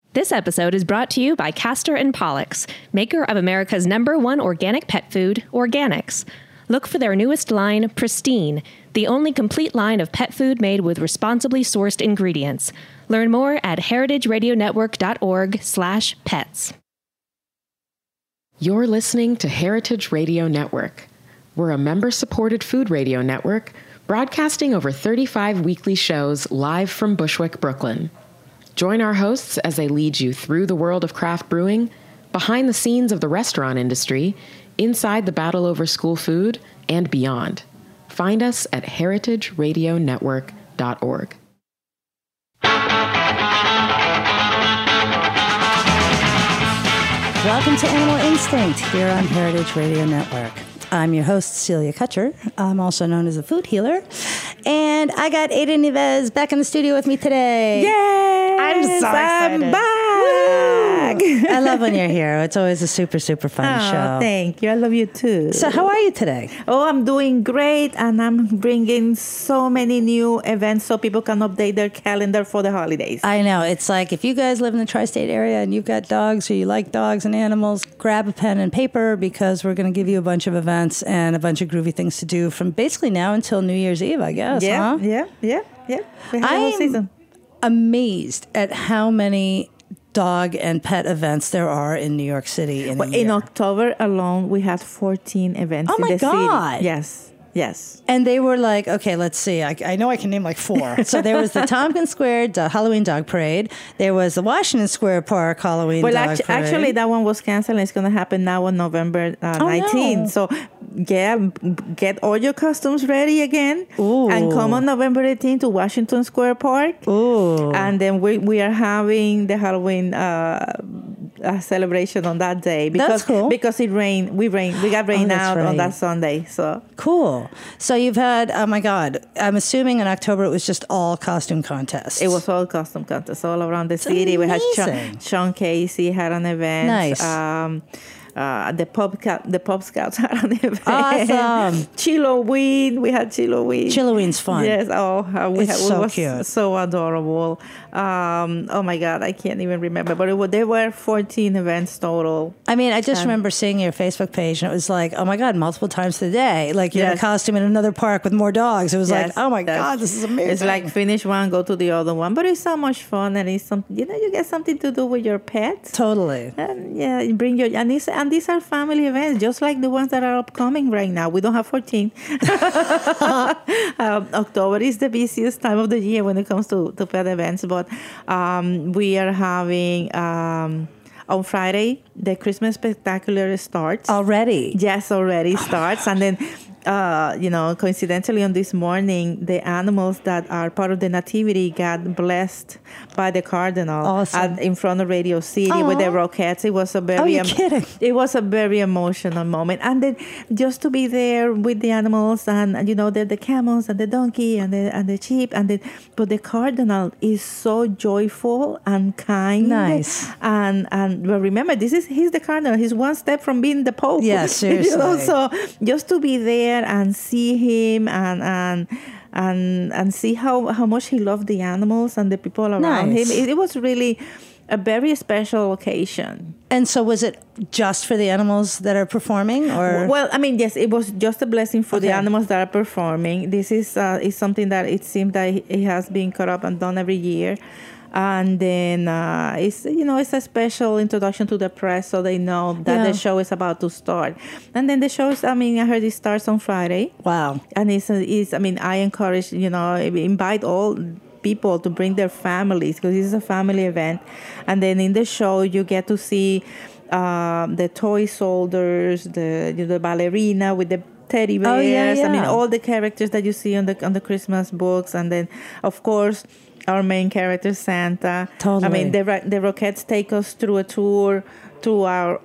This episode is brought to you by Castor and Pollux, maker of America's #1 organic pet food, Organics. Look for their newest line, Pristine, the only complete line of pet food made with responsibly sourced ingredients. Learn more at heritageradionetwork.org/pets. You're listening to Heritage Radio Network. We're a member-supported food radio network broadcasting over 35 weekly shows live from Bushwick, Brooklyn. Join our hosts as they lead you through the world of craft brewing, behind the scenes of the restaurant industry, inside the battle over school food, and beyond. Find us at heritageradionetwork.org. Welcome to Animal Instinct here on Heritage Radio Network. I'm your host, Celia Kutcher. I'm also known as a food healer. And I got Ada Nieves back in the studio with me today. Yay! I'm so excited. I'm back! I love when you're here. It's always a super, super fun show. Thank you. I love you too. So how are you today? Oh, I'm doing great. And I'm bringing so many new events so people can update their calendar for the holidays. I know. It's like if you guys live in the tri-state area and you've got dogs or you like dogs and animals, grab a pen and paper because we're going to give you a bunch of events and a bunch of groovy things to do from basically now until New Year's Eve, I guess. Yeah, huh? yeah. We have a whole season. Amazed at how many dog and pet events there are in New York City In October alone, we had 14 events in the God. city. Yes. And they were like, okay, let's see. I know I can name like 4. So there was the Tompkins Square Halloween Dog Parade. There was the Washington Square Park Halloween Dog Parade. Actually, that one was canceled. It's going to happen now on November 19th. No. So, yeah, get all your costumes ready again. Ooh. And come on November 18th to Washington Square Park. Ooh. And then we are having the Halloween celebration on that day. That's cool. Because it rained. We got rain out on that Sunday. So cool. So you've had, oh my God, I'm assuming in October it was just all costume contests. It was all costume contests all around the city. Amazing. We had Sean Casey had an event. Nice. The Pub Scouts had an event. Awesome. Chilloween. We had Chilloween. Chilloween's fun. Yes. It was cute. So adorable. Oh my God, I can't even remember. But there were 14 events total. I mean, I just remember seeing your Facebook page, and it was like, oh my God, multiple times a day. Like you're in a costume in another park with more dogs. It was like, oh my God, this is amazing. It's like finish one, go to the other one. But it's so much fun, and it's something, you get something to do with your pets. Totally. And you bring your, and these are family events, just like the ones that are upcoming right now. We don't have 14. October is the busiest time of the year when it comes to pet events, but we are having on Friday the Christmas Spectacular starts Already? Yes, already starts. And then coincidentally on this morning, the animals that are part of the nativity got blessed by the cardinal in front of Radio City with the Rockettes. It was a very kidding? It was a very emotional moment. And then just to be there with the animals and the camels and the donkey and the sheep but the cardinal is so joyful and kind. Nice. And well, remember, he's the cardinal. He's one step from being the pope. Yeah, seriously. So just to be there and see him and see how much he loved the animals and the people around him. It was really a very special occasion. And so was it just for the animals that are performing? Or Well, I mean, yes, it was just a blessing for the animals that are performing. This is something that it seems that it has been cut up and done every year. And then it's a special introduction to the press so they know that the show is about to start. And then the show is, I heard it starts on Friday. Wow. And I encourage, invite all people to bring their families because this is a family event. And then in the show, you get to see the toy soldiers, the ballerina with the teddy bears. All the characters that you see on the Christmas books. And then, of course, our main character, Santa. Totally. The Rockettes take us through a tour through our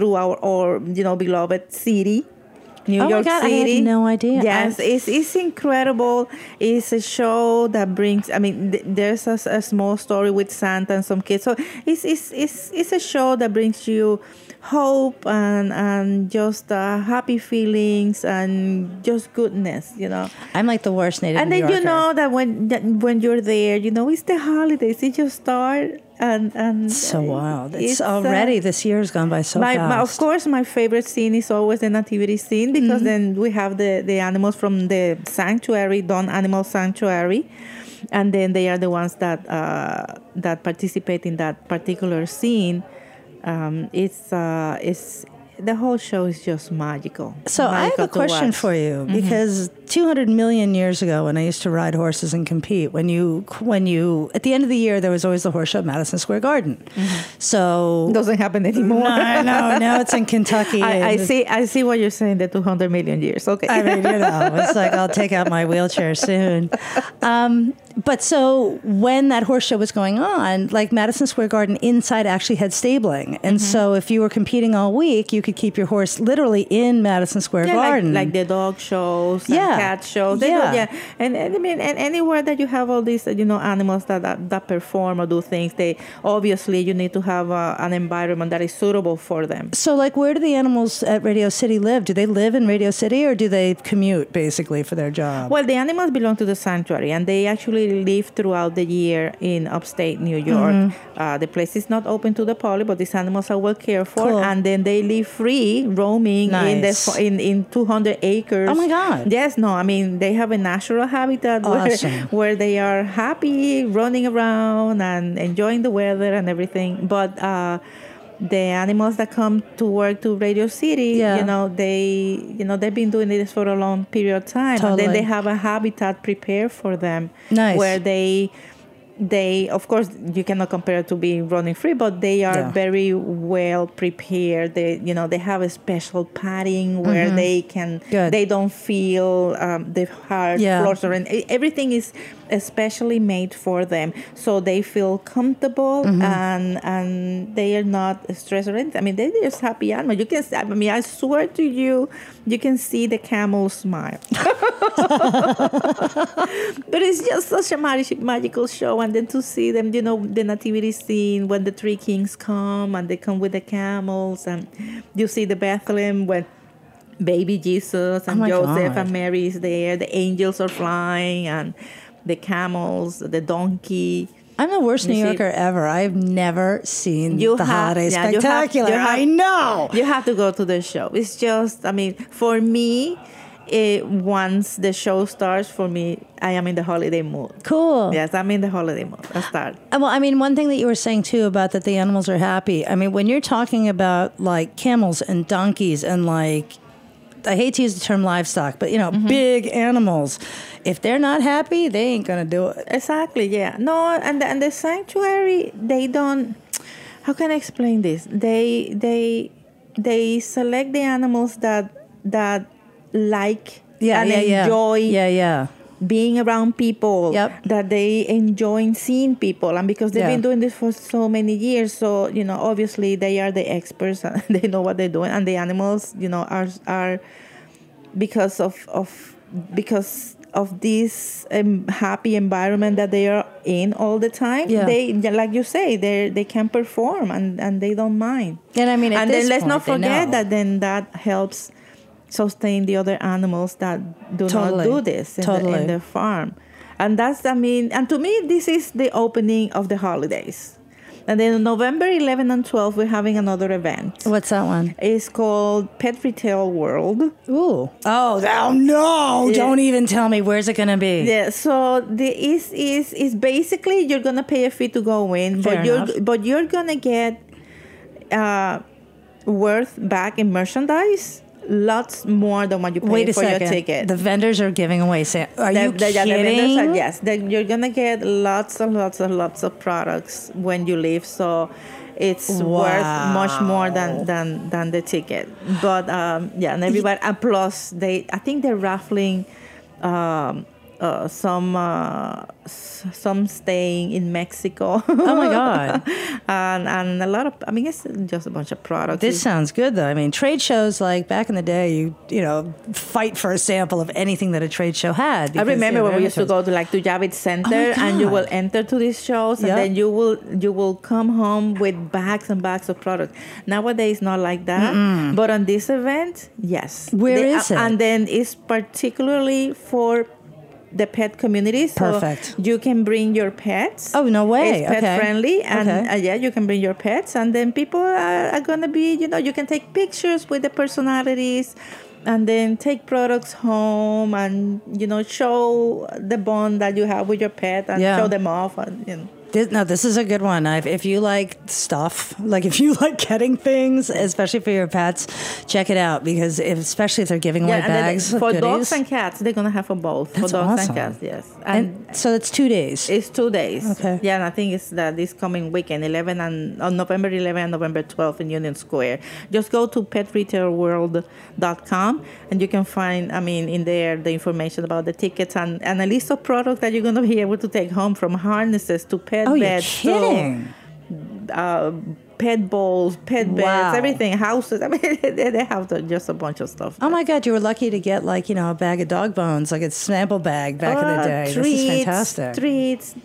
beloved city, New York God, City. I had no idea. Yes, it's incredible. It's a show that brings. There's a small story with Santa and some kids. So it's a show that brings you hope and just happy feelings and just goodness, I'm like the worst native And New then Yorker. that when you're there, it's the holidays. It just starts. and So wild. It's already, this year's gone by so fast. Of course, my favorite scene is always the nativity scene, because then we have the animals from the sanctuary, Dawn Animal Sanctuary, and then they are the ones that participate in that particular scene. It's the whole show is just magical. So I have a question for you, because 200 million years ago, when I used to ride horses and compete, when you at the end of the year, there was always the horse show at Madison Square Garden. So it doesn't happen anymore. No, now it's in Kentucky. I see what you're saying. The 200 million years. Okay. I mean, it's like I'll take out my wheelchair soon. But so when that horse show was going on, like Madison Square Garden inside actually had stabling. And so if you were competing all week, you could keep your horse literally in Madison Square Garden. Like the dog shows and cat shows. And I mean, and anywhere that you have all these, animals that perform or do things, obviously you need to have an environment that is suitable for them. So like, where do the animals at Radio City live? Do they live in Radio City, or do they commute basically for their job? Well, the animals belong to the sanctuary, and they actually live throughout the year in upstate New York. The place is not open to the public, but these animals are well cared for, and then they live free, roaming in 200 acres. Oh my God! Yes, no, I mean they have a natural habitat where they are happy running around and enjoying the weather and everything. But the animals that come to work to Radio City, they've been doing this for a long period of time. Totally. And then they have a habitat prepared for them. Nice. Where they of course you cannot compare it to being running free, but they are very well prepared. They have a special padding where they don't feel the hard floors, or everything is especially made for them, so they feel comfortable and they are not stressed or anything. I mean, they're just happy animals. You can, I swear to you, you can see the camel smile. But it's just such a magical show. And then to see them, the nativity scene when the three kings come and they come with the camels, and you see the Bethlehem when baby Jesus and Joseph and Mary is there. The angels are flying, and the camels, the donkey. I'm the worst New Yorker ever. I've never seen the Holiday Spectacular. I know. You have to go to the show. It's just, I mean, for me, once the show starts, for me, I am in the holiday mood. Cool. Yes, I'm in the holiday mood. I start. Well, I mean, one thing that you were saying too about that the animals are happy. I mean, when you're talking about like camels and donkeys and like, I hate to use the term livestock, but big animals, if they're not happy, they ain't gonna do it. Exactly. Yeah. No, and the sanctuary, they don't. How can I explain this? They select the animals that like and enjoy being around people, that they enjoy seeing people, and because they've been doing this for so many years, so obviously they are the experts and they know what they're doing, and the animals are because of this happy environment that they are in all the time. They, like you say, they can perform and they don't mind. And I mean, and then let's not forget that then that helps sustain the other animals that do not do this in the farm. And that's, I mean, and to me, this is the opening of the holidays. And then November 11 and 12, we're having another event. What's that one? It's called Pet Retail World. Ooh. Oh no! Yeah. Don't even tell me. Where's it going to be? Yeah. So is basically you're going to pay a fee to go in, but you're going to get worth back in merchandise. Lots more than what you pay for your ticket. The vendors are giving away. Are you kidding? The vendors are, yes. You're going to get lots and lots and lots of products when you leave. So it's worth much more than the ticket. But, and everybody. And plus, I think they're raffling some staying in Mexico. Oh my God. and a lot of, I mean, it's just a bunch of products. This sounds good though. I mean, trade shows, like back in the day, you fight for a sample of anything that a trade show had. I remember when we used to go to Javits Center, and you will enter to these shows, and then you will come home with bags and bags of products. Nowadays, not like that. But on this event, yes. Where is it? And then it's particularly for the pet community. So Perfect. you can bring your pets. Oh, no way. It's pet Okay. friendly. And Okay. yeah, you can bring your pets. And then people are going to be, you can take pictures with the personalities and then take products home and, show the bond that you have with your pet and Yeah. show them off. And, This is a good one. If you like stuff, like if you like getting things, especially for your pets, check it out because especially if they're giving away and then bags of for goodies. dogs and cats, they're going to have for both. That's for dogs awesome. and cats, yes. And so it's 2 days. It's 2 days. Okay. Yeah, and I think it's this coming weekend, on November 11 and November 12 in Union Square. Just go to petretailworld.com and you can find, in there the information about the tickets and a list of products that you're going to be able to take home, from harnesses to pet Oh, you're beds kidding. to pet bowls, pet Wow. beds, everything, houses. They have just a bunch of stuff. Oh my God, you were lucky to get a bag of dog bones, like a sample bag back in the day. This is fantastic. Treats,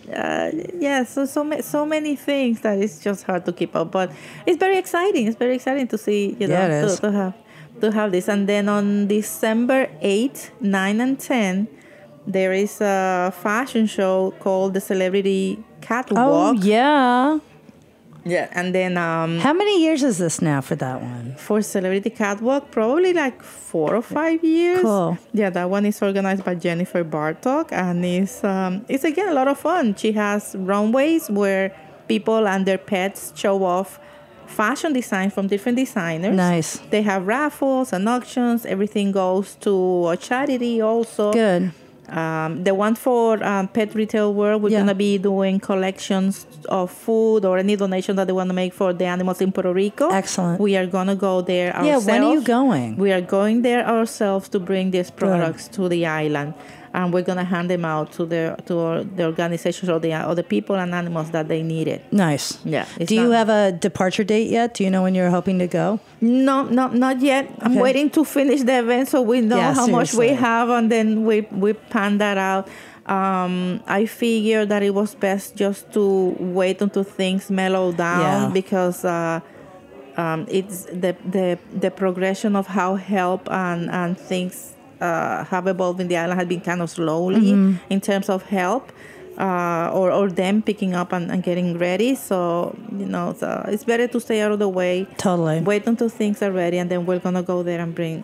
so many things that it's just hard to keep up. But it's very exciting. It's very exciting to see, Yeah, it is. to have this. And then on December 8, 9, and 10, there is a fashion show called the Celebrity Catwalk. Oh, yeah. Yeah, and then How many years is this now for that one? for Celebrity Catwalk, probably like 4 or 5 years. Cool. Yeah, that one is organized by Jennifer Bartok, and it's again a lot of fun. She has runways where people and their pets show off fashion design from different designers. Nice. They have raffles and auctions. Everything goes to a charity also. Good. The one for Pet Retail World, we're Yeah. going to be doing collections of food or any donation that they want to make for the animals in Puerto Rico. Excellent. We are going to go there Yeah, ourselves. when are you going? We are going there ourselves to bring these products to the island. And we're going to hand them out to the organizations or the people and animals that they need it. Nice. Yeah. Do you have a departure date yet? Do you know when you're hoping to go? No, not yet. I'm Okay. waiting to finish the event so we know Yeah, how much we seriously. have, and then we pan that out. I figured that it was best just to wait until things mellow down Yeah. because it's the progression of how help and things have evolved in the island has been kind of slowly in terms of help. Or them picking up and getting ready. So, so it's better to stay out of the way. Totally. Wait until things are ready, and then we're gonna go there and bring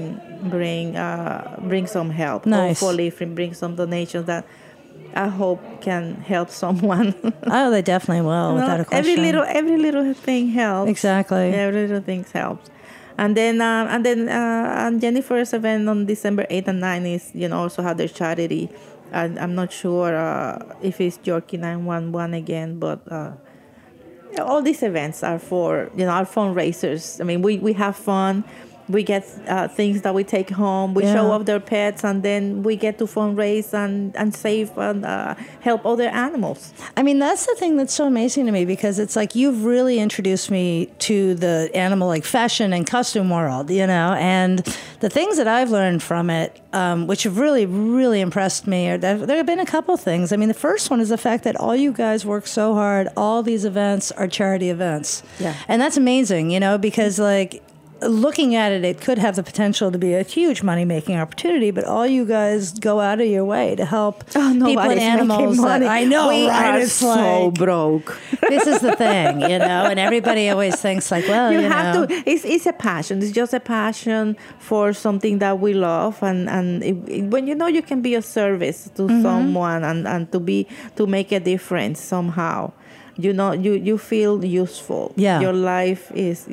some help. Nice. Hopefully, bring some donations that I hope can help someone. Oh, they definitely will, without a question. Every little thing helps. Exactly. Every little thing helps. And then Jennifer's event on December 8th and 9th is, also have their charity. I'm not sure if it's Yorkie 911 again, but all these events are for, our fundraisers. I mean, we have fun. We get things that we take home. We show off their pets, and then we get to fundraise and save and help other animals. I mean, that's the thing that's so amazing to me because it's like you've really introduced me to the animal like fashion and costume world, and the things that I've learned from it, which have really, really impressed me, there have been a couple things. I mean, the first one is the fact that all you guys work so hard. All these events are charity events. Yeah. And that's amazing, because like, looking at it, it could have the potential to be a huge money-making opportunity, but all you guys go out of your way to help people and animals. I know, we right? are It's so like, broke. this is the thing, and everybody always thinks like, well, you have to. It's a passion. It's just a passion for something that we love, and when you can be a service to someone and to make a difference somehow. You feel useful. Yeah. Your life is,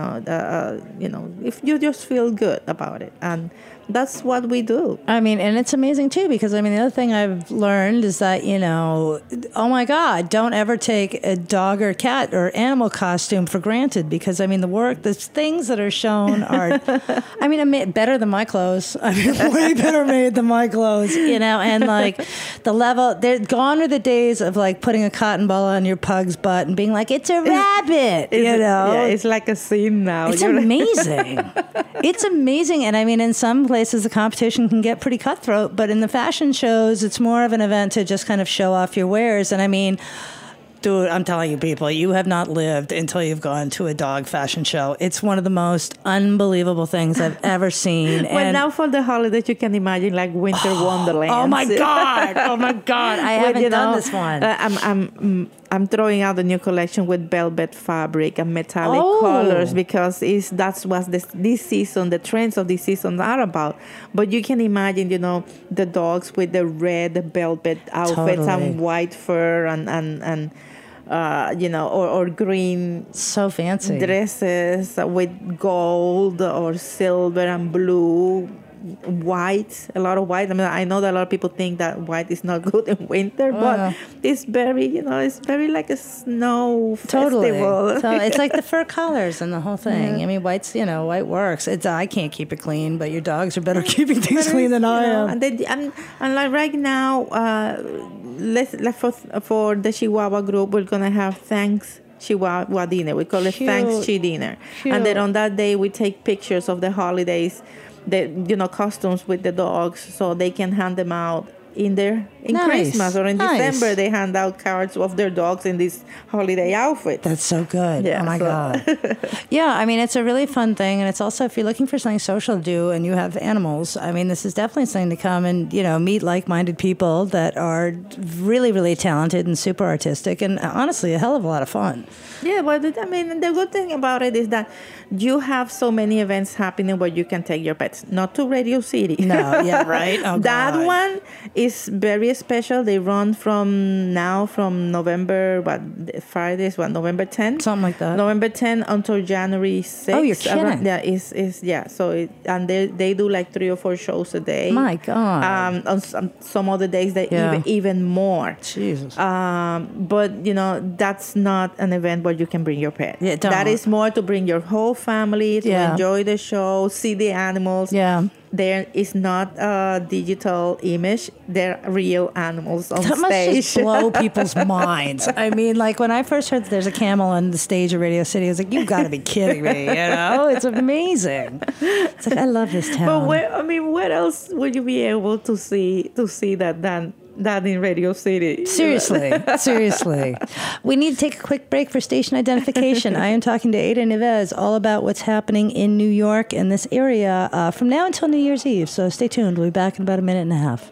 if you just feel good about it, and that's what we do. I mean, and it's amazing too, because the other thing I've learned is that, oh my God, don't ever take a dog or cat or animal costume for granted, because the things that are shown are, better than my clothes. Way better made than my clothes, and like the level, they're gone are the days of like putting a cotton ball on your pug's butt and being like, it's a rabbit, Yeah, it's like a scene now. It's amazing. It's amazing. And in some places the competition can get pretty cutthroat, but in the fashion shows, it's more of an event to just kind of show off your wares. And Dude, I'm telling you, people, you have not lived until you've gone to a dog fashion show. It's one of the most unbelievable things I've ever seen. Well, now for the holidays, you can imagine like winter wonderland. Oh my God! Oh my God! I haven't done this one. I'm throwing out the new collection with velvet fabric and metallic colors because that's what this season, the trends of this season are about. But you can imagine, the dogs with the red velvet outfits and white fur and or green, so fancy dresses with gold or silver and blue. White, a lot of white. I mean, I know that a lot of people think that white is not good in winter, but it's very, it's very like a snow festival. So it's like the fur collars and the whole thing. I mean, white works. I can't keep it clean, but your dogs are better keeping things clean than I am. And like right now, for the Chihuahua group, we're gonna have Thanks Chihuahua dinner. We call it Thanks Chi dinner. Cute. And then on that day, we take pictures of the holidays, the costumes with the dogs, so they can hand them out in Christmas or in December. They hand out cards of their dogs in this holiday outfit. That's so good. Yeah, God. Yeah, I mean, it's a really fun thing, and it's also, if you're looking for something social to do and you have animals, I mean, this is definitely something to come and meet like-minded people that are really, really talented and super artistic, and honestly, a hell of a lot of fun. Yeah, but I mean, the good thing about it is that you have so many events happening where you can take your pets. Not to Radio City. No, yeah, right. Oh, that God. one is very special. They run from November, November 10th? Something like that. November 10th until January 6th. Oh, you're kidding. Yeah, So they do like 3 or 4 shows a day. My God. On some other days, even more. Jesus. But, that's not an event where you can bring your pet. Yeah, don't. That is more to bring your whole family to enjoy the show, see the animals. Yeah. There is not a digital image. They're real animals on that stage. That must just blow people's minds. I mean, like when I first heard that there's a camel on the stage of Radio City, I was like, you've got to be kidding me, It's amazing. It's like, I love this town. But where else would you be able to see that than in Radio City? Seriously. We need to take a quick break for station identification. I am talking to Ada Nieves all about what's happening in New York and this area from now until New Year's Eve. So stay tuned. We'll be back in about a minute and a half.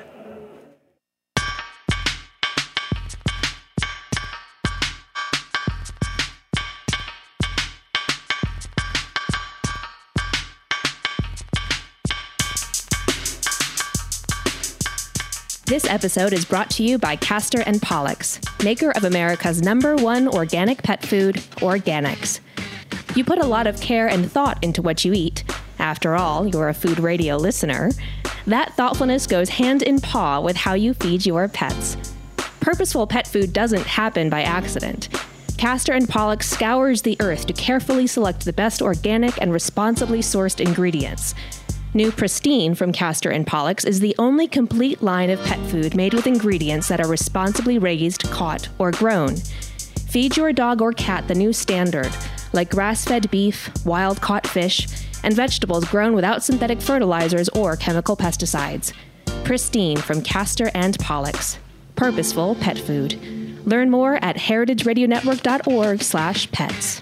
This episode is brought to you by Castor and Pollux, maker of America's #1 organic pet food, Organics. You put a lot of care and thought into what you eat. After all, you're a food radio listener. That thoughtfulness goes hand in paw with how you feed your pets. Purposeful pet food doesn't happen by accident. Castor and Pollux scours the earth to carefully select the best organic and responsibly sourced ingredients. New Pristine from Castor and Pollux is the only complete line of pet food made with ingredients that are responsibly raised, caught, or grown. Feed your dog or cat the new standard, like grass-fed beef, wild-caught fish, and vegetables grown without synthetic fertilizers or chemical pesticides. Pristine from Castor and Pollux. Purposeful pet food. Learn more at heritageradionetwork.org/pets.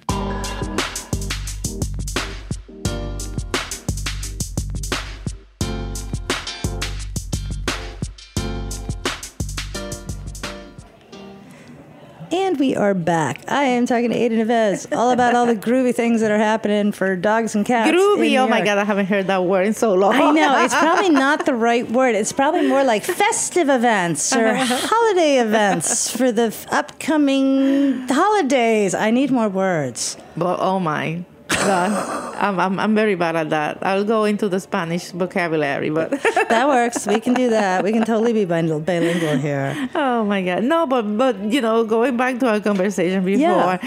And we are back. I am talking to Ada Nieves all about all the groovy things that are happening for dogs and cats. Groovy, oh my God, I haven't heard that word in so long. I know, it's probably not the right word. It's probably more like festive events or holiday events for the upcoming holidays. I need more words. But oh my God, I'm very bad at that. I'll go into the Spanish vocabulary, but that works. We can do that. We can totally be bilingual here. Oh my God, no, but going back to our conversation before,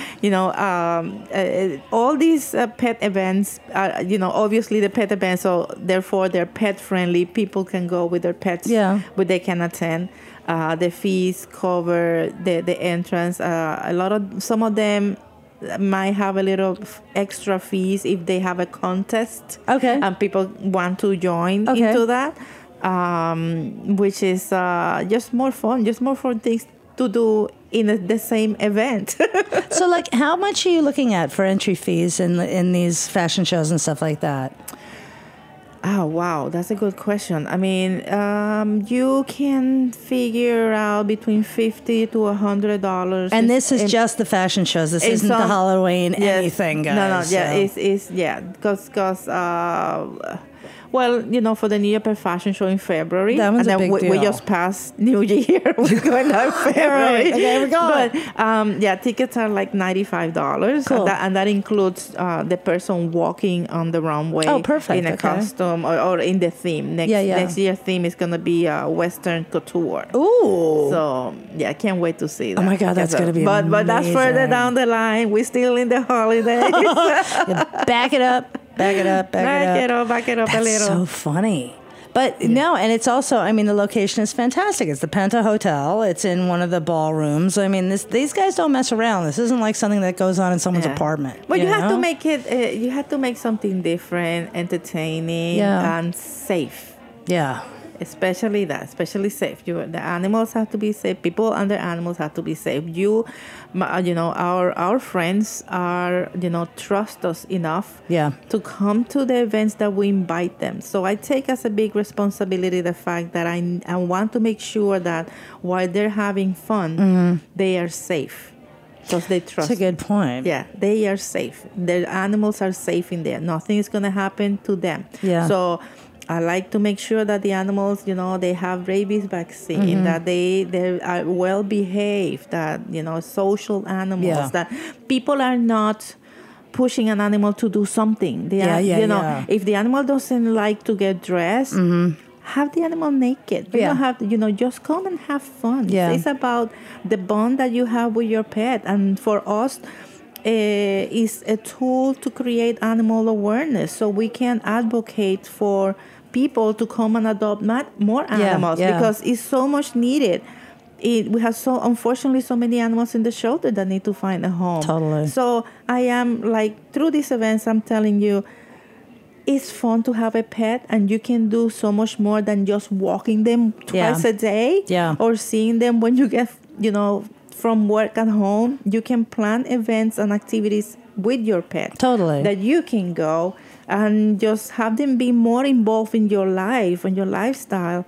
all these pet events, obviously the pet events, so therefore they're pet friendly. People can go with their pets, but they can attend. The fees cover the entrance. Some of them might have a little extra fees if they have a contest. Okay. And people want to join into that, which is just more fun things to do in the same event. So, like, how much are you looking at for entry fees in these fashion shows and stuff like that? Oh, wow. That's a good question. I mean, you can figure out between $50 to $100. And this is just the fashion shows. This isn't the Halloween anything, guys. Because well, for the New Year Fashion Show in February. That was and a big deal. We just passed New Year. We're going to February. Okay, we're going. But, tickets are like $95. Cool. And that includes the person walking on the runway. Oh, perfect. In a costume or in the theme. Next year's theme is going to be Western couture. Ooh. So, I can't wait to see that. Oh, my God, that's going to be amazing. But that's further down the line. We're still in the holidays. Back it up. Back it up That's a little. So funny. But no, and it's also, I mean, the location is fantastic. It's the Penta Hotel. It's in one of the ballrooms. I mean, these guys don't mess around. This isn't like something that goes on in someone's apartment. But you have to make it, you have to make something different, entertaining, and safe. Yeah. Especially safe. The animals have to be safe. People and the animals have to be safe. Our friends are, trust us enough to come to the events that we invite them. So I take as a big responsibility the fact that I want to make sure that while they're having fun, they are safe. Because they trust. That's a good point. Yeah, they are safe. The animals are safe in there. Nothing is going to happen to them. Yeah. So I like to make sure that the animals, they have rabies vaccine, that they are well behaved, that, social animals, that people are not pushing an animal to do something. If the animal doesn't like to get dressed, have the animal naked. You don't have to, just come and have fun. Yeah. It's about the bond that you have with your pet. And for us, is a tool to create animal awareness, so we can advocate for people to come and adopt more animals because it's so much needed. We have unfortunately so many animals in the shelter that need to find a home. Totally. So I am through these events, I'm telling you, it's fun to have a pet, and you can do so much more than just walking them twice a day or seeing them when you get, from work at home. You can plan events and activities with your pet. Totally. That you can go and just have them be more involved in your life and your lifestyle.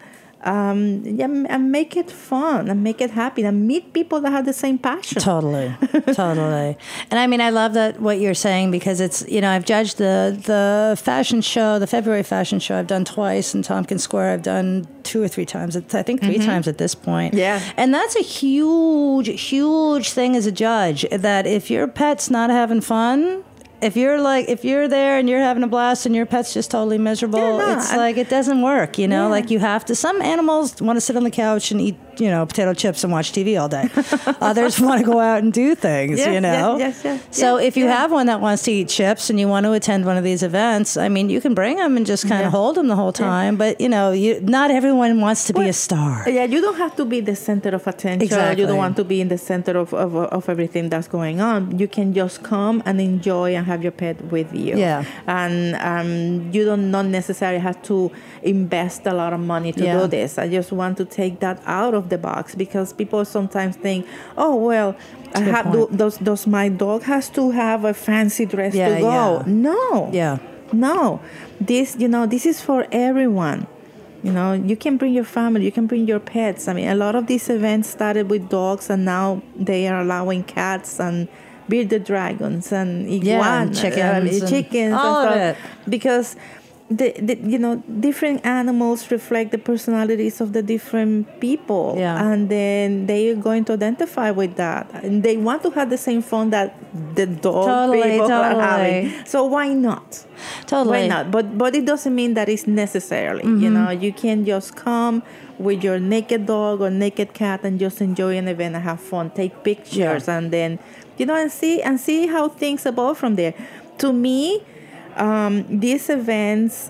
And make it fun and make it happy and meet people that have the same passion. Totally. And I mean, I love that what you're saying, because it's, I've judged the fashion show, the February fashion show I've done twice in Tompkins Square. I've done 2 or 3 times. I think 3 times at this point. Yeah. And that's a huge, huge thing as a judge, that if your pet's not having fun, if you're there and you're having a blast and your pet's just totally miserable, it doesn't work, like you have to. Some animals want to sit on the couch and eat, potato chips and watch TV all day. Others want to go out and do things, Yes. So if you have one that wants to eat chips and you want to attend one of these events, I mean, you can bring them and just kind of hold them the whole time. But, not everyone wants to be a star. Yeah, you don't have to be the center of attention. Exactly. You don't want to be in the center of everything that's going on. You can just come and enjoy and have your pet with you. Yeah. And you don't not necessarily have to invest a lot of money to do this. I just want to take that out of the box, because people sometimes think, oh, well, does my dog has to have a fancy dress to go? No. Yeah. No. This is for everyone. You can bring your family, you can bring your pets. I mean, a lot of these events started with dogs, and now they are allowing cats and bearded dragons and iguanas, chickens, all and of stuff, it. because the different animals reflect the personalities of the different people, and then they are going to identify with that, and they want to have the same fun that the dog people are having. So why not? Totally. Why not? But it doesn't mean that it's necessarily. You can just come with your naked dog or naked cat and just enjoy an event and have fun, take pictures, and then and see how things evolve from there. To me, these events,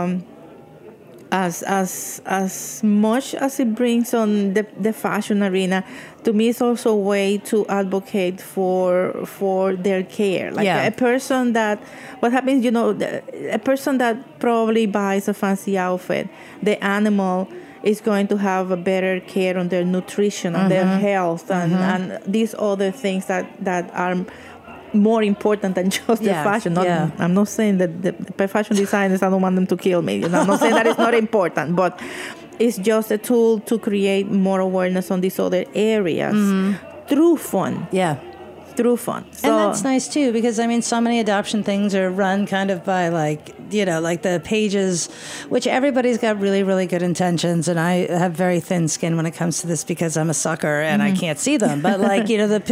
as much as it brings on the fashion arena, to me it's also a way to advocate for their care. A person that, what happens, a person that probably buys a fancy outfit, the animal is going to have a better care on their nutrition, on their health, and these other things that are more important than just the fashion. I'm not saying that the fashion designers, I don't want them to kill me. I'm not saying that it's not important, but it's just a tool to create more awareness on these other areas through fun. Yeah. Through fun. So, and that's nice too, because I mean, so many adoption things are run kind of by like the pages, which everybody's got really, really good intentions. And I have very thin skin when it comes to this because I'm a sucker and I can't see them. But like,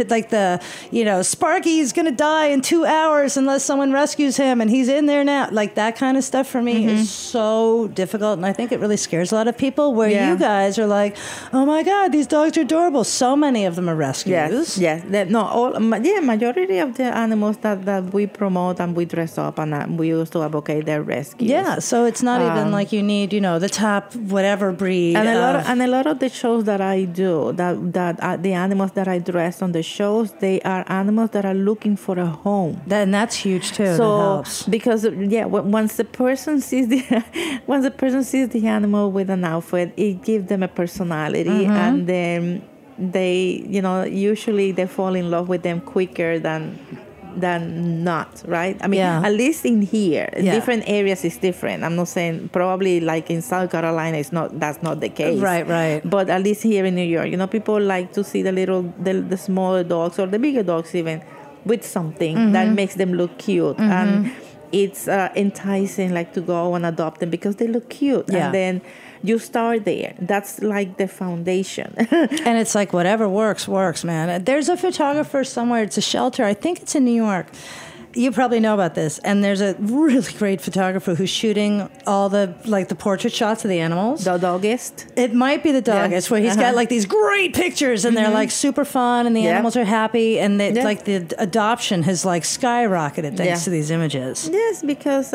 Sparky's going to die in 2 hours unless someone rescues him and he's in there now. Like that kind of stuff for me is so difficult. And I think it really scares a lot of people where you guys are like, oh my God, these dogs are adorable. So many of them are rescues. Yes. Majority of the animals that we promote and we dress up and we also advocate their rescues. Yeah, so it's not even like you need, the top whatever breed. And a lot of the shows that I do, that the animals that I dress on the shows, they are animals that are looking for a home. And that's huge too. So that helps. Because once the person sees the animal with an outfit, it gives them a personality, and then they, usually they fall in love with them quicker than not, right? I mean, at least in here, in different areas is different. I'm not saying probably like in South Carolina, that's not the case. Right. But at least here in New York, people like to see the smaller dogs or the bigger dogs even with something that makes them look cute. And it's enticing, like to go and adopt them because they look cute. And then you start there. That's like the foundation. And it's like whatever works, man. There's a photographer somewhere. It's a shelter. I think it's in New York. You probably know about this. And there's a really great photographer who's shooting all the portrait shots of the animals. The Doggist? It might be the Doggist, where he's got like these great pictures and they're like super fun and the animals are happy. And like the adoption has like skyrocketed thanks to these images. Yes, because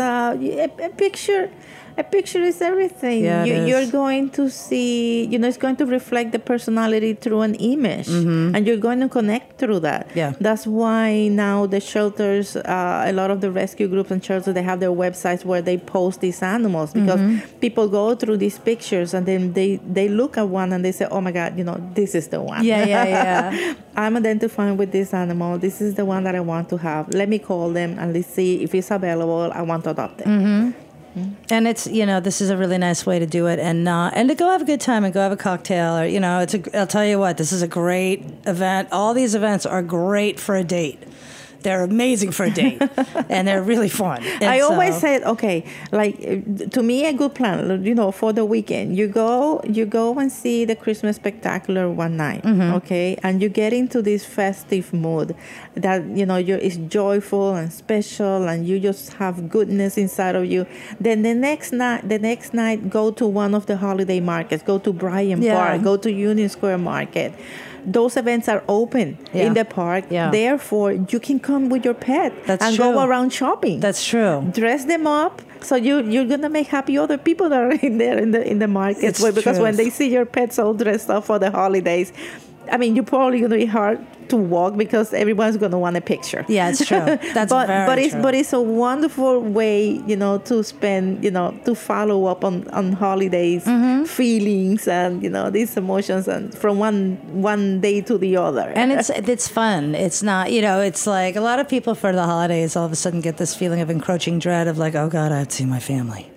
a picture is everything. Yeah, you're going to see, it's going to reflect the personality through an image, and you're going to connect through that. Yeah. That's why now the shelters, a lot of the rescue groups and shelters, they have their websites where they post these animals because people go through these pictures and then they look at one and they say, oh my God, this is the one. Yeah. I'm identifying with this animal. This is the one that I want to have. Let me call them and let's see if it's available. I want to adopt them. And it's, this is a really nice way to do it and to go have a good time and go have a cocktail or, I'll tell you what, this is a great event. All these events are great for a date. They're amazing for a date, and they're really fun. And I always said, okay, like to me, a good plan, for the weekend. You go and see the Christmas Spectacular one night, okay, and you get into this festive mood that it's joyful and special, and you just have goodness inside of you. Then the next night, go to one of the holiday markets. Go to Bryant Park. Go to Union Square Market. Those events are open in the park. Yeah. Therefore, you can come with your pet and go around shopping. That's true. Dress them up. So you're gonna make happy other people that are in there in the market. Because when they see your pets all dressed up for the holidays, I mean, you're probably gonna be hard to walk because everyone's gonna want a picture. Yeah, it's true. That's very true. But it's a wonderful way, to spend, to follow up on holidays, feelings and these emotions, and from one day to the other. And it's fun. It's not, it's like a lot of people for the holidays all of a sudden get this feeling of encroaching dread of like, oh God, I have to see my family.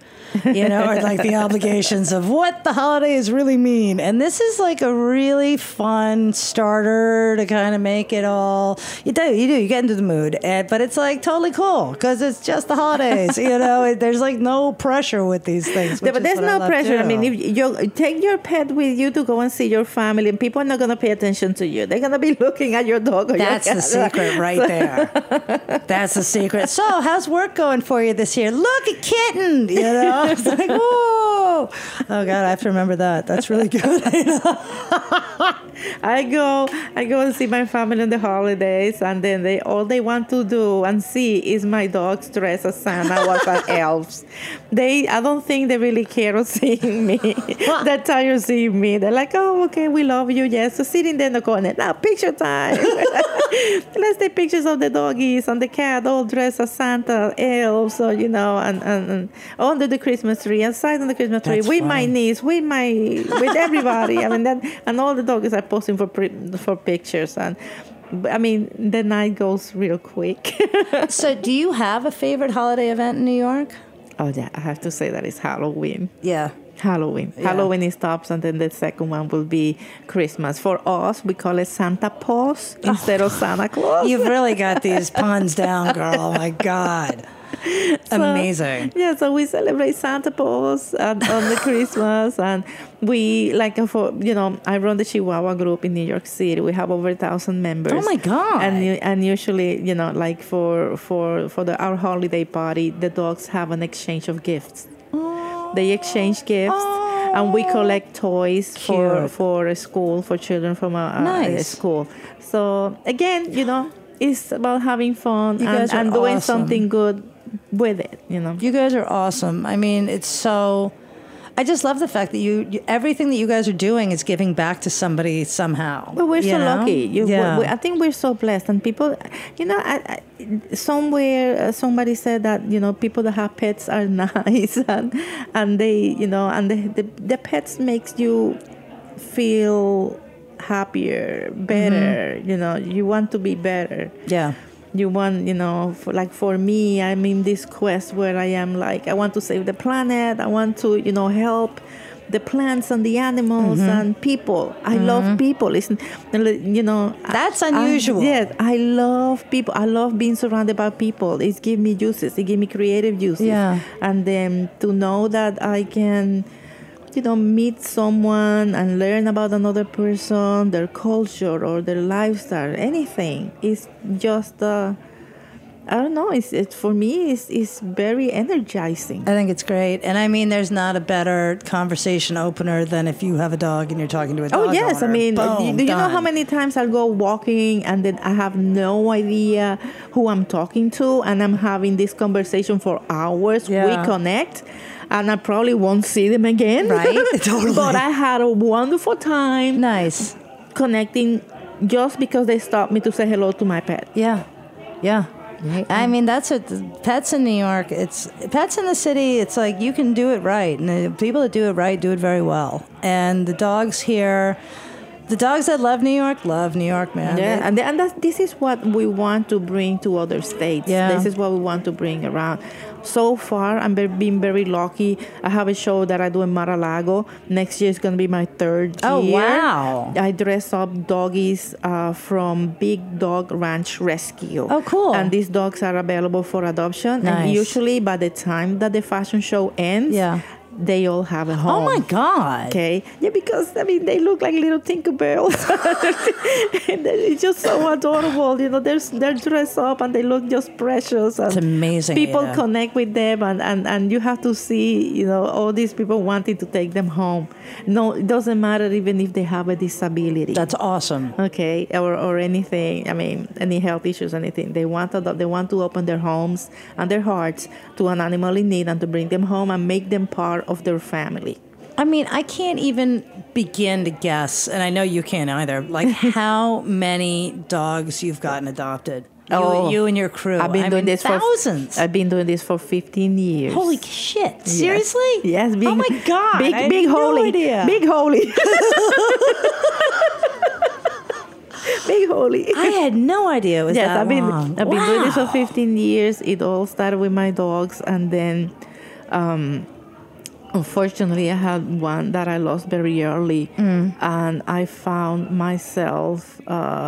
Or like the obligations of what the holidays really mean. And this is like a really fun starter to kind of make it all. You get into the mood. But it's like totally cool because it's just the holidays. There's like no pressure with these things. But there's no pressure. Too. I mean, if you take your pet with you to go and see your family, and people are not going to pay attention to you. They're going to be looking at your dog or That's your cat. The secret right there. That's the secret. So how's work going for you this year? Look, a kitten, I was like, whoa. Oh, God, I have to remember that. That's really good. I go and see my family on the holidays, and then all they want to do and see is my dogs dressed as Santa or as elves. I don't think they really care of seeing me. That time you see me, they're like, oh, okay, we love you, yes. So sitting there in the corner, now picture time. Let's take pictures of the doggies and the cat all dressed as Santa, elves, so, and under the Christmas tree, inside on the Christmas tree, with my niece, with everybody. I mean, and all the dogs are posting for pictures, and I mean, the night goes real quick. So, do you have a favorite holiday event in New York? Oh yeah, I have to say that it's Halloween. Yeah. Halloween. Yeah. Halloween is tops, and then the second one will be Christmas. For us, we call it Santa Paws instead of Santa Claus. You've really got these puns down, girl. Oh my God. Amazing. So we celebrate Santa Paws on the Christmas, and we I run the Chihuahua group in New York City. We have over 1,000 members. Oh my God! And usually, for our holiday party, the dogs have an exchange of gifts. Oh. They exchange gifts. Oh. And we collect toys for a school, for children from a school. So again, it's about having fun and doing awesome. Something good with it, You guys are awesome. I mean, it's so... I just love the fact that you everything that you guys are doing is giving back to somebody somehow. Well, we're so lucky. I think we're so blessed. And people, somewhere somebody said that, people that have pets are nice. And they, and the pets makes you feel happier, better. Mm-hmm. You want to be better. Yeah. You want, for me, I'm in this quest where I am like, I want to save the planet. I want to, help the plants and the animals and people. I love people. That's unusual. Yes, I love people. I love being surrounded by people. It gives me juices. It gives me creative juices. Yeah. And then to know that I can... meet someone and learn about another person, their culture or their lifestyle, anything. It's just, I don't know, it's for me, it's very energizing. I think it's great. And I mean, there's not a better conversation opener than if you have a dog and you're talking to a dog Oh, yes. owner. I mean, Boom, do you know done. how many times I'll go walking and then I have no idea who I'm talking to, and I'm having this conversation for hours. Yeah. We connect. And I probably won't see them again. Right? Totally. But I had a wonderful time. Nice. Connecting just because they stopped me to say hello to my pet. Yeah. Yeah. I mean, that's it. Pets in New York, it's pets in the city. It's like you can do it right. And the people that do it right do it very well. And the dogs here, the dogs that love New York, man. Yeah, and this is what we want to bring to other states. Yeah. This is what we want to bring around. So far, I'm being very lucky. I have a show that I do in Mar-a-Lago. Next year is going to be my third year. Oh, wow. I dress up doggies from Big Dog Ranch Rescue. Oh, cool. And these dogs are available for adoption. Nice. And usually by the time that the fashion show ends, they all have a home. Oh, my God. Okay. Yeah, because, I mean, they look like little Tinkerbells. It's just so adorable. They're dressed up and they look just precious. And it's amazing. People connect with them, and you have to see, all these people wanting to take them home. No, it doesn't matter even if they have a disability. That's awesome. Okay. Or anything. I mean, any health issues, anything. They want to open their homes and their hearts to an animal in need and to bring them home and make them part of their family. I mean, I can't even begin to guess, and I know you can't either, like how many dogs you've gotten adopted. You and your crew. I've been doing this thousands. I've been doing this for 15 years. Holy shit. Seriously? Yes. Oh my God. Big holy. No idea. Big holy. Big holy. I had no idea it was that long. I've been doing this for 15 years. It all started with my dogs, and then unfortunately I had one that I lost very early, and I found myself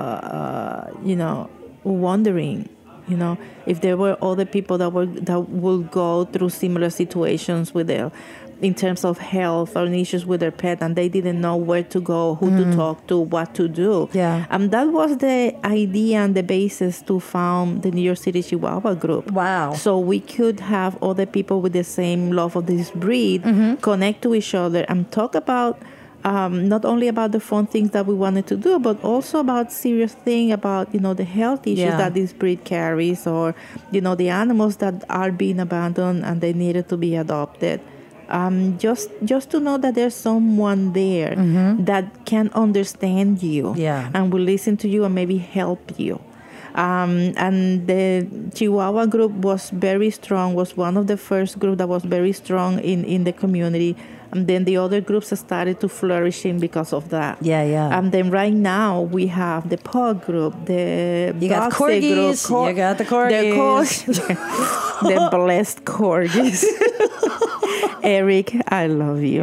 wondering if there were other people that would go through similar situations with in terms of health or issues with their pet, and they didn't know where to go, who to talk to, what to do. Yeah. That was the idea and the basis to found the New York City Chihuahua group. Wow. So we could have other people with the same love of this breed connect to each other and talk about not only about the fun things that we wanted to do, but also about serious thing about, the health issues that this breed carries, or, the animals that are being abandoned and they needed to be adopted. Just to know that there's someone there that can understand you and will listen to you and maybe help you. And the Chihuahua group was very strong, was one of the first groups that was very strong in the community. And then the other groups started to flourishing because of that. And then right now we have the Pug group, the you got corgis, group, you got the corgis, the blessed corgis. Eric, I love you.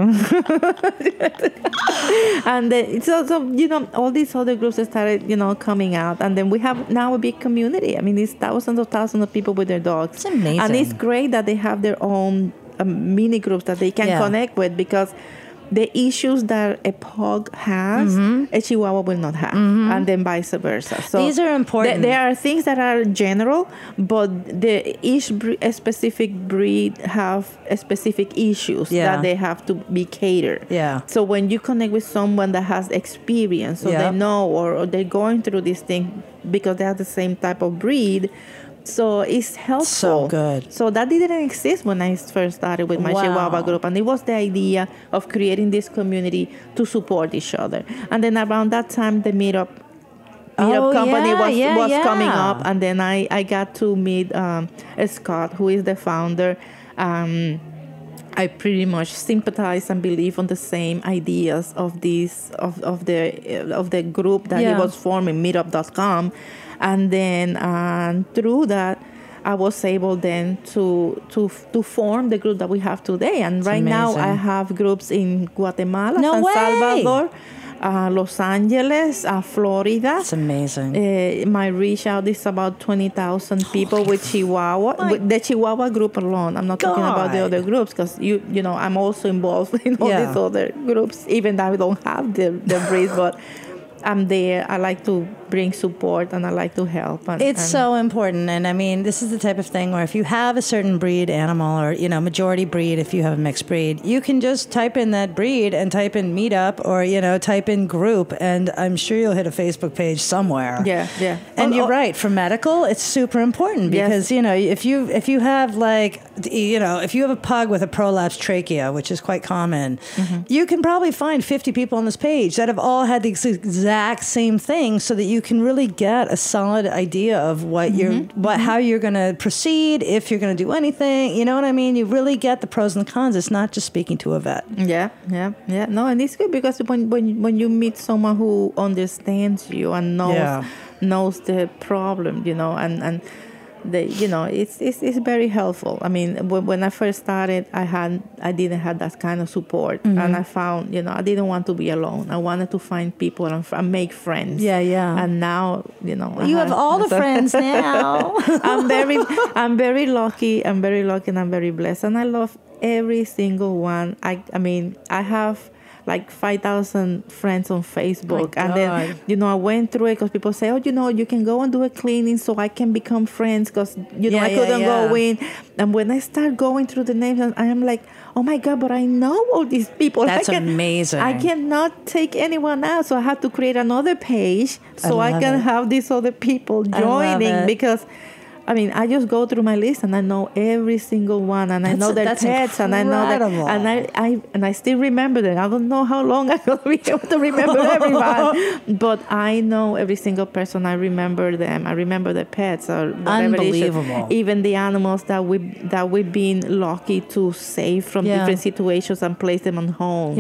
And then, so all these other groups started, coming out. And then we have now a big community. I mean, it's thousands of people with their dogs. It's amazing. And it's great that they have their own mini groups that they can connect with, because the issues that a pug has, a Chihuahua will not have, and then vice versa. So these are important. There are things that are general, but each a specific breed have a specific issues that they have to be catered. So when you connect with someone that has experience, so they know, or they're going through this thing because they have the same type of breed, so it's helpful. So good. So that didn't exist when I first started with my Chihuahua group. And it was the idea of creating this community to support each other. And then around that time, the meetup company was coming up. And then I got to meet Scott, who is the founder. I pretty much sympathize and believe on the same ideas of this of the group that he was forming, meetup.com. And then through that, I was able then to form the group that we have today. And right now I have groups in Guatemala, San Salvador, Los Angeles, Florida. That's amazing. My reach out is about 20,000 people with Chihuahua. With the Chihuahua group alone. I'm not talking about the other groups, because I'm also involved in all these other groups, even though I don't have the breed, but I'm there. I like to bring support and I like to help. It's so important. And I mean, this is the type of thing where if you have a certain breed animal, or, majority breed, if you have a mixed breed, you can just type in that breed and type in meetup, or, type in group, and I'm sure you'll hit a Facebook page somewhere. Yeah. And you're right. For medical, it's super important because, if you have if you have a pug with a prolapsed trachea, which is quite common, you can probably find 50 people on this page that have all had the exact same thing, so that you can really get a solid idea of what how you're going to proceed, if you're going to do anything. You know what I mean? You really get the pros and the cons. It's not just speaking to a vet. Yeah. No, and it's good because when you meet someone who understands you and knows the problem, and it's very helpful. I mean, when I first started, I didn't have that kind of support, and I found, I didn't want to be alone. I wanted to find people and make friends. And now, you have all the friends now. I'm very lucky. I'm very lucky, and I'm very blessed, and I love every single one. I mean, I have like 5,000 friends on Facebook. And then, I went through it because people say, you can go and do a cleaning so I can become friends, because, I couldn't go in. And when I start going through the names, I am like, oh my God, but I know all these people. That's amazing. I cannot take anyone out. So I have to create another page so I can have these other people joining, because I mean, I just go through my list and I know every single one, and I know their pets, incredible. And I know that, and I still remember them. I don't know how long I'm going to be able to remember everyone, but I know every single person. I remember them. I remember their pets or whatever. Unbelievable. Even the animals that we've been lucky to save from different situations and place them on homes.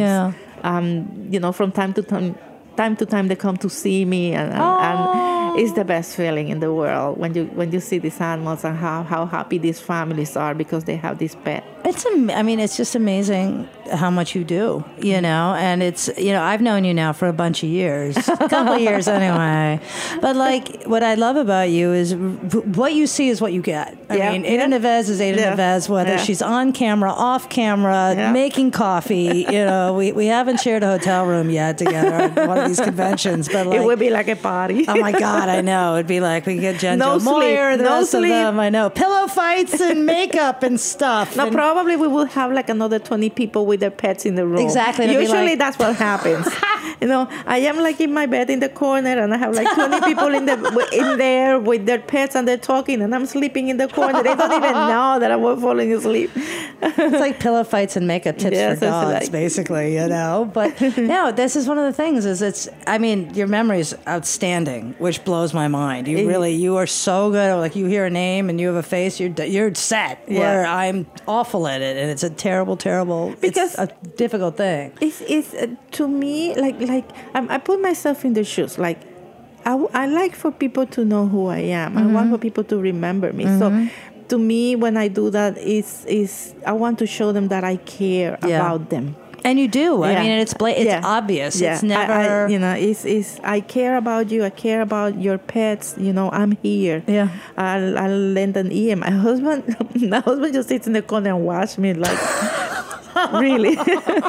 From time to time they come to see me, and it's the best feeling in the world when you see these animals and how happy these families are because they have this pet. It's just amazing how much you do, and it's, I've known you now for a bunch of years, a couple of years anyway. But what I love about you is what you see is what you get. I mean, Ada Nevez is Ada Nevez, whether she's on camera, off camera, making coffee. We haven't shared a hotel room yet together at one of these conventions, but it would be like a party. Oh my God, I know. It'd be like we get Jen Jo Moyer, the rest of them. I know, pillow fights and makeup and stuff. No, probably we will have like another 20 people with their pets in the room. Exactly. It'll be Usually like- that's what happens. I am like in my bed in the corner, and I have like 20 people in there with their pets, and they're talking, and I'm sleeping in the corner. They don't even know that I'm falling asleep. It's like pillow fights and makeup tips Yes, for it's dogs, like- basically, But no, this is one of the things your memory is outstanding, which blows my mind. You are so good. Like, you hear a name and you have a face, you're set. Yeah. Where I'm awful at it, and it's a terrible, Because it's a difficult thing. It's to me, I put myself in the shoes. Like, I like for people to know who I am. I want for people to remember me. So to me, when I do that, is I want to show them that I care about them. And you do. I Yeah. mean, it's obvious. Yeah. It's never. I care about you. I care about your pets. I'm here. Yeah. I'll lend an ear. My husband just sits in the corner and watch me like, really.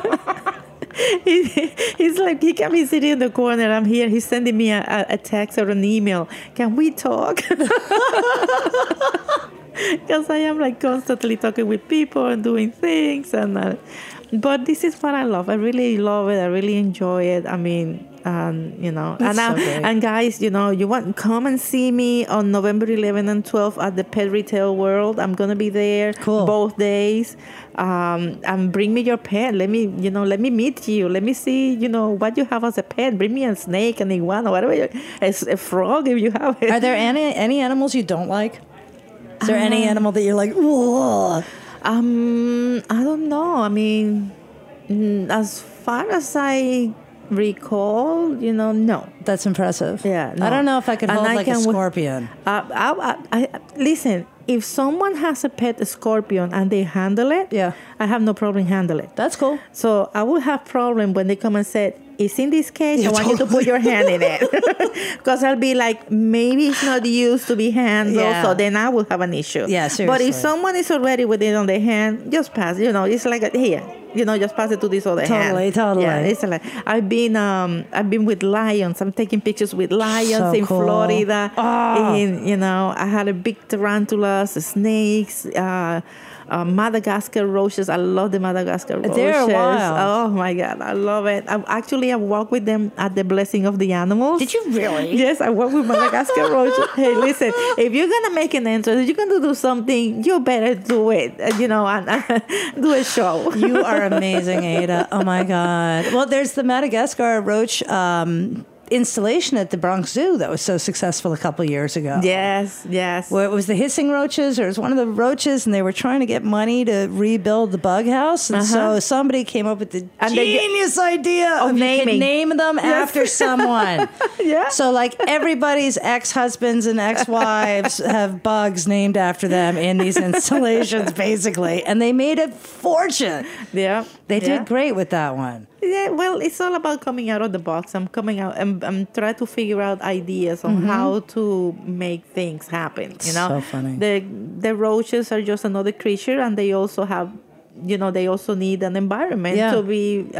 He's like, he can be sitting in the corner. I'm here. He's sending me a text or an email. Can we talk? Because I am like constantly talking with people and doing things, but this is what I love. I really love it. I really enjoy it. I mean, and guys, come and see me on November 11 and 12 at the Pet Retail World. I'm gonna be there both days. And bring me your pet. Let me meet you. Let me see, what you have as a pet. Bring me a snake, an iguana, whatever. A frog if you have it. Are there any animals you don't like? Is there any animal that you're like, whoa? I don't know. I mean, as far as I recall, no. That's impressive. Yeah, no. I don't know if I could And hold I like a can- scorpion. Listen, if someone has a pet scorpion and they handle it, Yeah. I have no problem handle it. That's cool. So I will have problem when they come and say, it's in this case, Yeah, I want you to put your hand in it. Because I'll be like, maybe it's not used to be handled, Yeah. so then I will have an issue. Yeah, But seriously. if someone is already with it on their hand, just pass. It's like, here, just pass it to this other hand. Totally. Yeah, it's like, I've been with lions. I'm taking pictures with lions So in cool. Florida. Oh. I had a big tarantulas, snakes, Madagascar roaches. I love the Madagascar roaches. They're wild. Oh my God, I love it. I walked with them at the Blessing of the Animals. Did you really? Yes, I walked with Madagascar roaches. Hey, listen, if you're gonna make an entrance, if you're gonna do something, you better do it. And do a show. You are amazing, Ada. Oh my God. Well, there's the Madagascar roach installation at the Bronx Zoo that was so successful a couple years ago. Yes. Where it was the hissing roaches, or it was one of the roaches, and they were trying to get money to rebuild the bug house. And so somebody came up with the genius idea of you could naming. name them after someone. Yeah. So like everybody's ex-husbands and ex-wives have bugs named after them in these installations, basically. And they made a fortune. Yeah. They did great with that one. Yeah, well, it's all about coming out of the box. I'm coming out. I'm trying to figure out ideas on how to make things happen. So funny. The roaches are just another creature, and they also have, they also need an environment to be,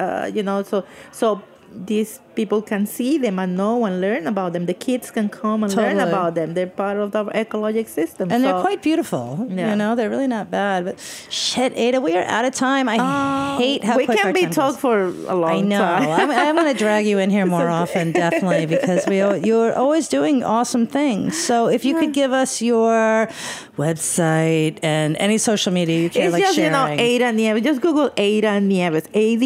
so these people can see them and know and learn about them. The kids can come and learn Totally. about them. They're part of the ecologic system. And they're so- quite beautiful. Yeah. They're really not bad. But shit, Ada, we are out of time. I hate how we quick can our be time talk goes. for a long I know. time. I'm going to drag you in here more often, definitely, because you're always doing awesome things. So if you could give us your website and any social media you care It's just, sharing. Ada Nieves. Just Google Ada Nieves.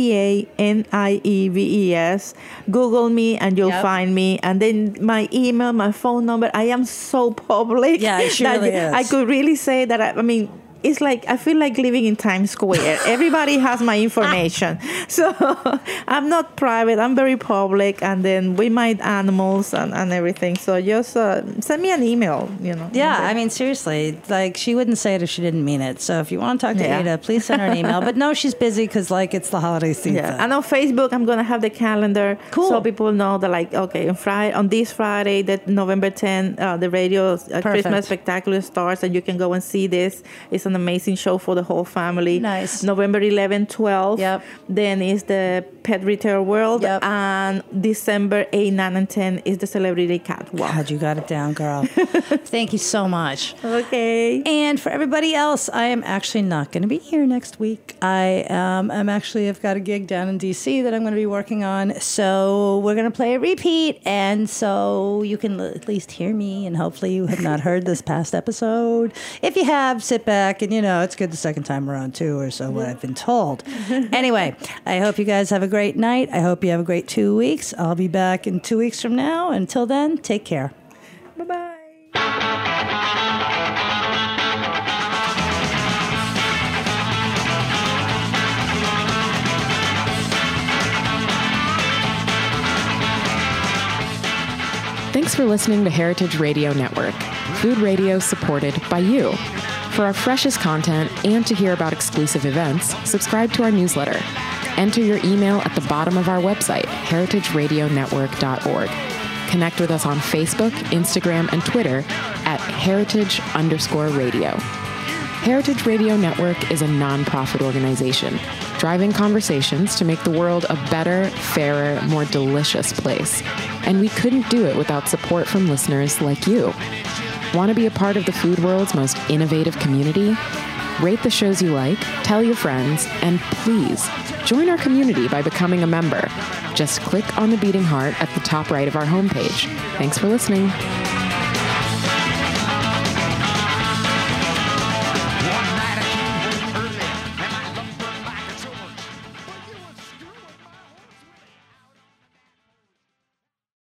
AdaNieves. Google me and you'll find me. And then my email, my phone number. I am so public. Yeah, it surely that is. I could really say that. I mean, it's like I feel like living in Times Square. Everybody has my information. So I'm not private. I'm very public. And then with my animals and everything. So just send me an email, Yeah, I mean, seriously, like, she wouldn't say it if she didn't mean it. So if you want to talk to Ada, please send her an email. But no, she's busy because, like, it's the holiday season. Yeah, and on Facebook, I'm gonna have the calendar, Cool. so people know that, like, okay, on this Friday, that November 10th, the radio Christmas Spectacular starts, and you can go and see this. It's an an amazing show for the whole family. Nice. November 11, 12. Yep. Then is the Pet Retail World. Yep. And December 8, 9, and 10 is the Celebrity Catwalk. God, you got it down, girl. Thank you so much. Okay. And for everybody else, I am actually not going to be here next week. I've got a gig down in DC that I'm going to be working on. So we're going to play a repeat. And so you can at least hear me. And hopefully you have not heard this past episode. If you have, sit back. And, it's good the second time around, too, or so what I've been told. Anyway, I hope you guys have a great night. I hope you have a great 2 weeks. I'll be back in 2 weeks from now. Until then, take care. Bye-bye. Thanks for listening to Heritage Radio Network, food radio supported by you. For our freshest content and to hear about exclusive events, subscribe to our newsletter. Enter your email at the bottom of our website, heritageradionetwork.org. Connect with us on Facebook, Instagram, and Twitter at heritage_radio. Heritage Radio Network is a nonprofit organization driving conversations to make the world a better, fairer, more delicious place. And we couldn't do it without support from listeners like you. Want to be a part of the food world's most innovative community? Rate the shows you like, tell your friends, and please join our community by becoming a member. Just click on the beating heart at the top right of our homepage. Thanks for listening.